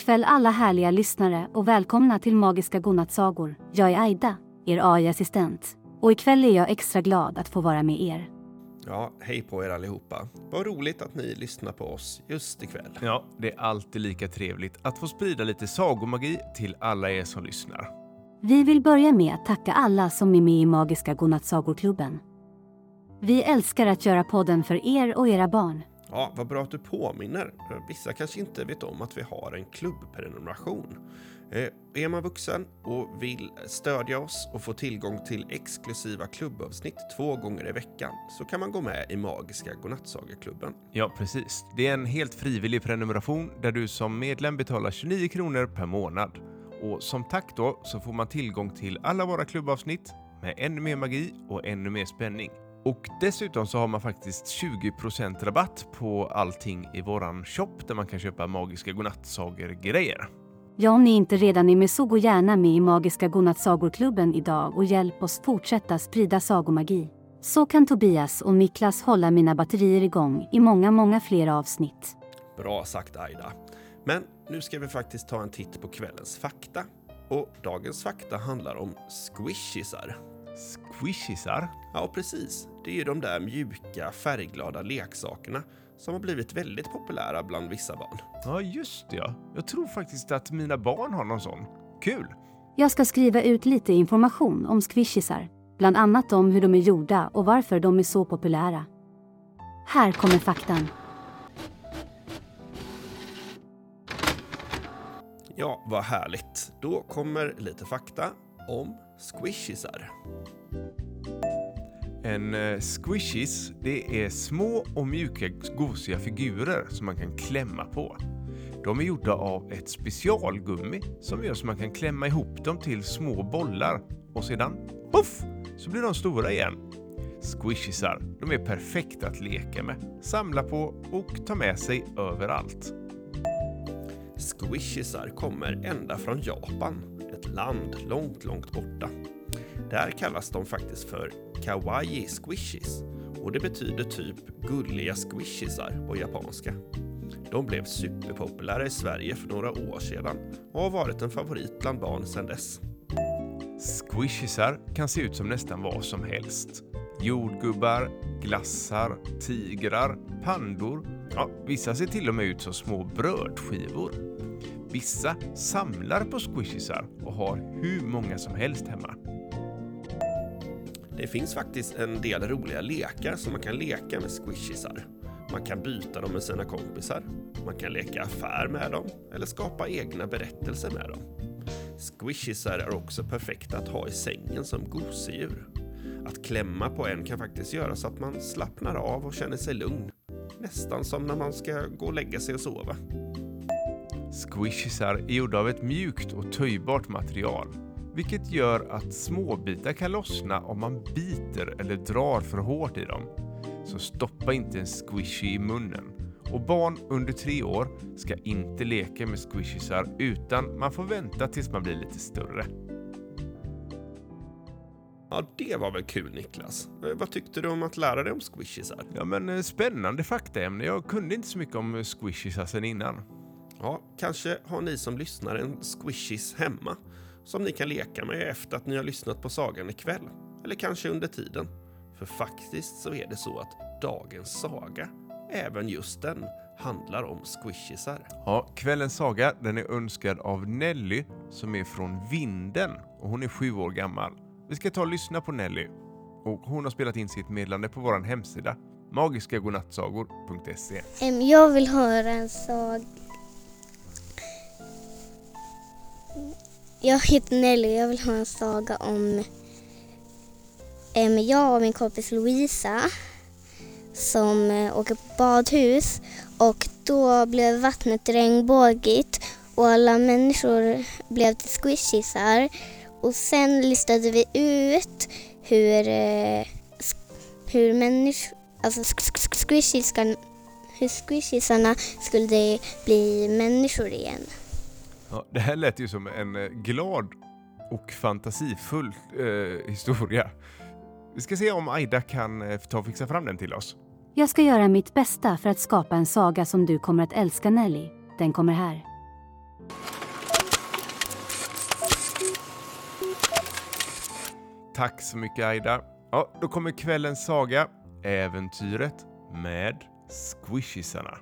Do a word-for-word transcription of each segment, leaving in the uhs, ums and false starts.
God kväll alla härliga lyssnare och välkomna till Magiska godnattsagor. Jag är Aida, er A I-assistent. Och ikväll är jag extra glad att få vara med er. Ja, hej på er allihopa. Vad roligt att ni lyssnar på oss just ikväll. Ja, det är alltid lika trevligt att få sprida lite sagomagi till alla er som lyssnar. Vi vill börja med att tacka alla som är med i Magiska godnattsagorklubben. Vi älskar att göra podden för er och era barn. Ja, vad bra att du påminner. Vissa kanske inte vet om att vi har en klubbprenumeration. Eh, är man vuxen och vill stödja oss och få tillgång till exklusiva klubbavsnitt två gånger i veckan så kan man gå med i Magiska godnattsagoklubben. Ja, precis. Det är en helt frivillig prenumeration där du som medlem betalar tjugonio kronor per månad. Och som tack då så får man tillgång till alla våra klubbavsnitt med ännu mer magi och ännu mer spänning. Och dessutom så har man faktiskt tjugo procent rabatt på allting i våran shop där man kan köpa Magiska godnattsagor-grejer. Ja, om ni inte redan är med så gå gärna med i Magiska godnattsagorklubben idag och hjälp oss fortsätta sprida sagomagi. Så kan Tobias och Niklas hålla mina batterier igång i många, många fler avsnitt. Bra sagt Aida. Men nu ska vi faktiskt ta en titt på kvällens fakta. Och dagens fakta handlar om squishisar. Squishisar? Ja, precis. Det är ju de där mjuka, färgglada leksakerna som har blivit väldigt populära bland vissa barn. Ja, just det. Ja. Jag tror faktiskt att mina barn har någon sån. Kul! Jag ska skriva ut lite information om squishisar. Bland annat om hur de är gjorda och varför de är så populära. Här kommer faktan. Ja, vad härligt. Då kommer lite fakta om squishisar. En uh, squishis, det är små och mjuka gosiga figurer som man kan klämma på. De är gjorda av ett specialgummi som gör så man kan klämma ihop dem till små bollar och sedan, puff, så blir de stora igen. Squishisar, de är perfekta att leka med, samla på och ta med sig överallt. Squishisar kommer ända från Japan, ett land långt, långt borta. Där kallas de faktiskt för kawaii squishis och det betyder typ gulliga squishisar på japanska. De blev superpopulära i Sverige för några år sedan och har varit en favorit bland barn sedan dess. Squishisar kan se ut som nästan vad som helst. Jordgubbar, glassar, tigrar, pandor. Ja, vissa ser till och med ut som små brödskivor. Vissa samlar på squishisar och har hur många som helst hemma. Det finns faktiskt en del roliga lekar som man kan leka med squishisar. Man kan byta dem med sina kompisar. Man kan leka affär med dem eller skapa egna berättelser med dem. Squishisar är också perfekta att ha i sängen som gosedjur. Att klämma på en kan faktiskt göra så att man slappnar av och känner sig lugn. Nästan som när man ska gå och lägga sig och sova. Squishisar är gjorda av ett mjukt och töjbart material, vilket gör att småbitar kan lossna om man biter eller drar för hårt i dem. Så stoppa inte en squishy i munnen. Och barn under tre år ska inte leka med squishisar utan man får vänta tills man blir lite större. Ja, det var väl kul Niklas. Vad tyckte du om att lära dig om squishisar? Ja, men spännande faktaämne. Jag kunde inte så mycket om squishisar sen innan. Ja, kanske har ni som lyssnar en squishis hemma som ni kan leka med efter att ni har lyssnat på sagan ikväll. Eller kanske under tiden. För faktiskt så är det så att dagens saga, även just den, handlar om squishisar. Ja, kvällens saga den är önskad av Nelly som är från Vinden och hon är sju år gammal. Vi ska ta och lyssna på Nelly och hon har spelat in sitt meddelande på vår hemsida magiska godnattsagor punkt se. Jag vill höra en saga. Jag heter Nelly och jag vill ha en saga om um, jag och min kompis Louisa som uh, åker på badhus och då blev vattnet regnbågigt och alla människor blev till squishisar och sen listade vi ut hur uh, hur människor alltså squishisarna hur squishisarna skulle bli människor igen. Ja, det här lät ju som en eh, glad och fantasifull eh, historia. Vi ska se om Aida kan eh, ta och fixa fram den till oss. Jag ska göra mitt bästa för att skapa en saga som du kommer att älska, Nelly. Den kommer här. Tack så mycket Aida. Ja, då kommer kvällens saga, Äventyret med Squishisarna.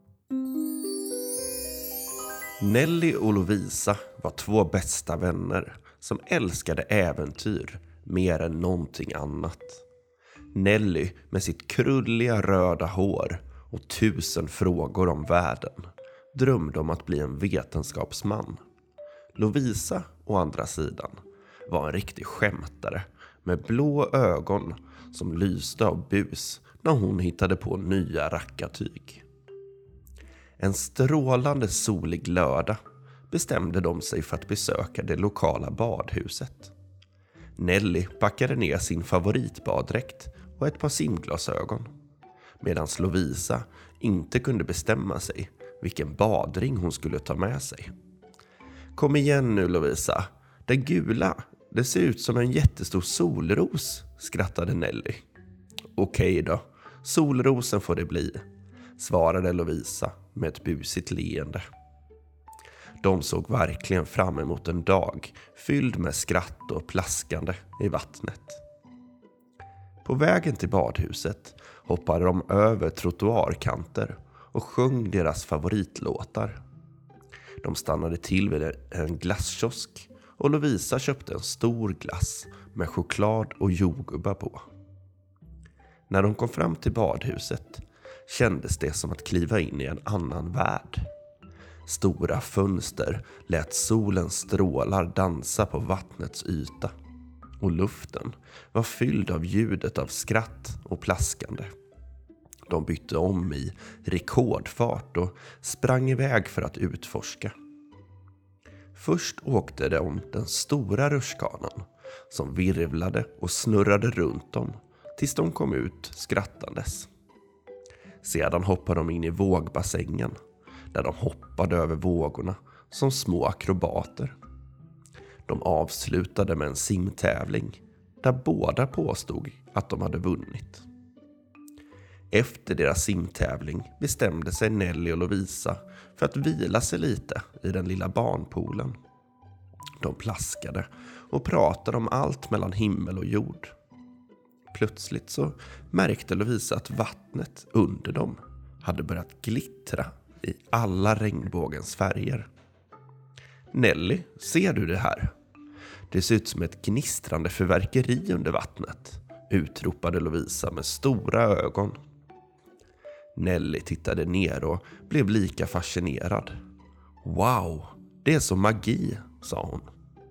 Nelly och Lovisa var två bästa vänner som älskade äventyr mer än någonting annat. Nelly med sitt krulliga röda hår och tusen frågor om världen drömde om att bli en vetenskapsman. Lovisa, å andra sidan, var en riktig skämtare med blå ögon som lyste av bus när hon hittade på nya rackartyg. En strålande solig lördag bestämde de sig för att besöka det lokala badhuset. Nelly packade ner sin favoritbaddräkt och ett par simglasögon, medan Lovisa inte kunde bestämma sig vilken badring hon skulle ta med sig. Kom igen nu Lovisa, den gula, det ser ut som en jättestor solros, skrattade Nelly. Okej då, solrosen får det bli, svarade Lovisa med ett busigt leende. De såg verkligen fram emot en dag fylld med skratt och plaskande i vattnet. På vägen till badhuset hoppade de över trottoarkanter och sjöng deras favoritlåtar. De stannade till vid en glasskiosk och Lovisa köpte en stor glass med choklad och jordgubbar på. När de kom fram till badhuset kändes det som att kliva in i en annan värld. Stora fönster lät solens strålar dansa på vattnets yta och luften var fylld av ljudet av skratt och plaskande. De bytte om i rekordfart och sprang iväg för att utforska. Först åkte de om den stora rutschkanan som virvlade och snurrade runt dem tills de kom ut skrattandes. Sedan hoppade de in i vågbassängen där de hoppade över vågorna som små akrobater. De avslutade med en simtävling där båda påstod att de hade vunnit. Efter deras simtävling bestämde sig Nelly och Lovisa för att vila sig lite i den lilla barnpoolen. De plaskade och pratade om allt mellan himmel och jord. Plötsligt så märkte Lovisa att vattnet under dem hade börjat glittra i alla regnbågens färger. Nelly, ser du det här? Det ser ut som ett gnistrande förverkeri under vattnet, utropade Lovisa med stora ögon. Nelly tittade ner och blev lika fascinerad. Wow, det är som magi, sa hon.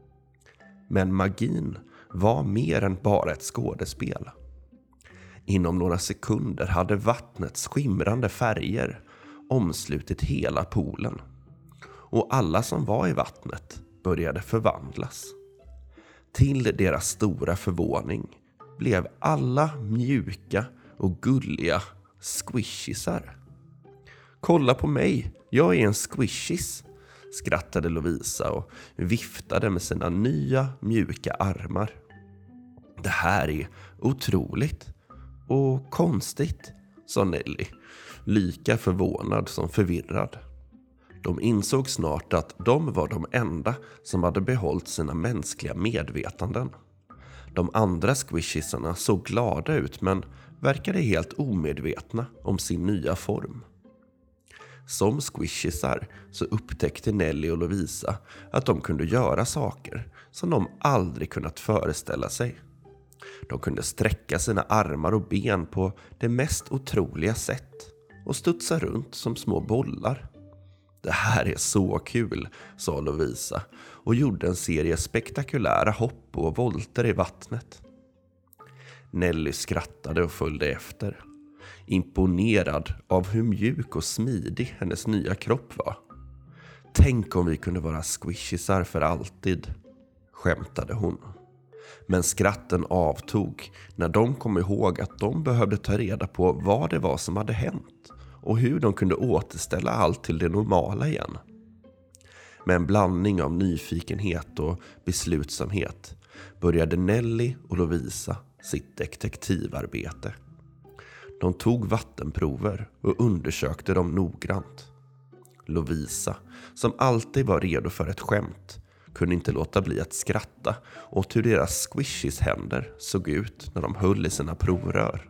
Men magin var mer än bara ett skådespel. Inom några sekunder hade vattnets skimrande färger omslutit hela poolen. Och alla som var i vattnet började förvandlas. Till deras stora förvåning blev alla mjuka och gulliga squishisar. Kolla på mig, jag är en squishis, skrattade Lovisa och viftade med sina nya mjuka armar. Det här är otroligt och konstigt, sa Nelly, lika förvånad som förvirrad. De insåg snart att de var de enda som hade behållit sina mänskliga medvetanden. De andra squishisarna såg glada ut men verkade helt omedvetna om sin nya form. Som squishisar så upptäckte Nelly och Lovisa att de kunde göra saker som de aldrig kunnat föreställa sig. De kunde sträcka sina armar och ben på det mest otroliga sätt och studsa runt som små bollar. Det här är så kul, sa Lovisa och gjorde en serie spektakulära hopp och volter i vattnet. Nelly skrattade och följde efter, imponerad av hur mjuk och smidig hennes nya kropp var. Tänk om vi kunde vara squishisar för alltid, skämtade hon. Men skratten avtog när de kom ihåg att de behövde ta reda på vad det var som hade hänt och hur de kunde återställa allt till det normala igen. Med en blandning av nyfikenhet och beslutsamhet började Nelly och Lovisa sitt detektivarbete. De tog vattenprover och undersökte dem noggrant. Lovisa, som alltid var redo för ett skämt, kunde inte låta bli att skratta åt hur deras squishies händer såg ut när de höll i sina provrör.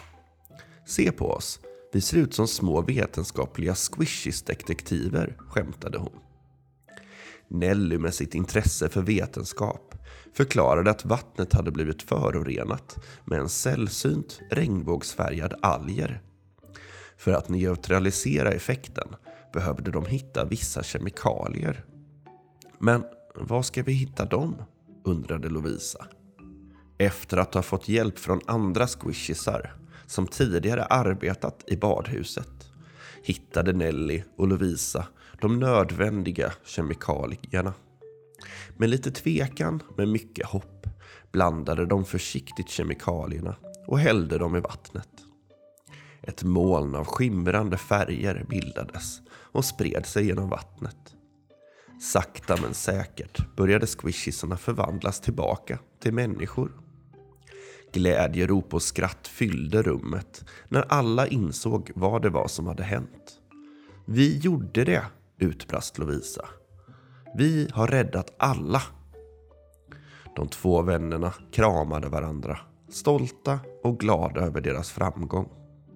Se på oss, vi ser ut som små vetenskapliga squishies-detektiver, skämtade hon. Nelly med sitt intresse för vetenskap förklarade att vattnet hade blivit förorenat med en sällsynt regnbågsfärgad alger. För att neutralisera effekten behövde de hitta vissa kemikalier. Men var ska vi hitta dem? Undrade Lovisa. Efter att ha fått hjälp från andra squishisar som tidigare arbetat i badhuset hittade Nelly och Lovisa de nödvändiga kemikalierna. Med lite tvekan men mycket hopp blandade de försiktigt kemikalierna och hällde dem i vattnet. Ett moln av skimrande färger bildades och spred sig genom vattnet. Sakta men säkert började squishisarna förvandlas tillbaka till människor. Glädjerop och skratt fyllde rummet när alla insåg vad det var som hade hänt. Vi gjorde det, utbrast Lovisa. Vi har räddat alla. De två vännerna kramade varandra, stolta och glada över deras framgång.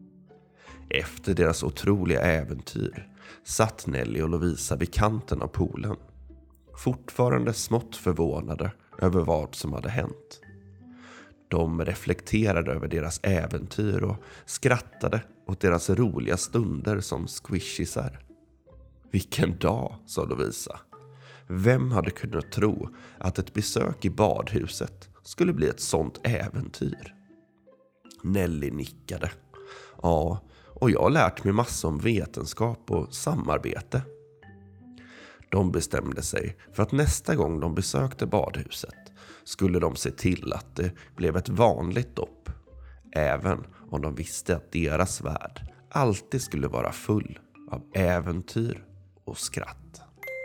Efter deras otroliga äventyr satt Nelly och Lovisa vid kanten av poolen, fortfarande smått förvånade över vad som hade hänt. De reflekterade över deras äventyr och skrattade åt deras roliga stunder som squishisar. Vilken dag, sa Lovisa. Vem hade kunnat tro att ett besök i badhuset skulle bli ett sånt äventyr? Nelly nickade. Ja, och jag har lärt mig massor om vetenskap och samarbete. De bestämde sig för att nästa gång de besökte badhuset skulle de se till att det blev ett vanligt dopp. Även om de visste att deras värld alltid skulle vara full av äventyr och skratt.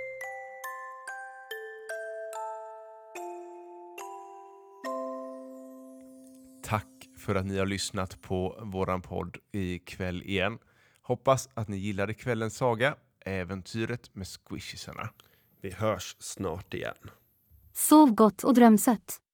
Tack för att ni har lyssnat på våran podd ikväll igen. Hoppas att ni gillade kvällens saga, äventyret med squishisarna. Vi hörs snart igen. Sov gott och dröm sött.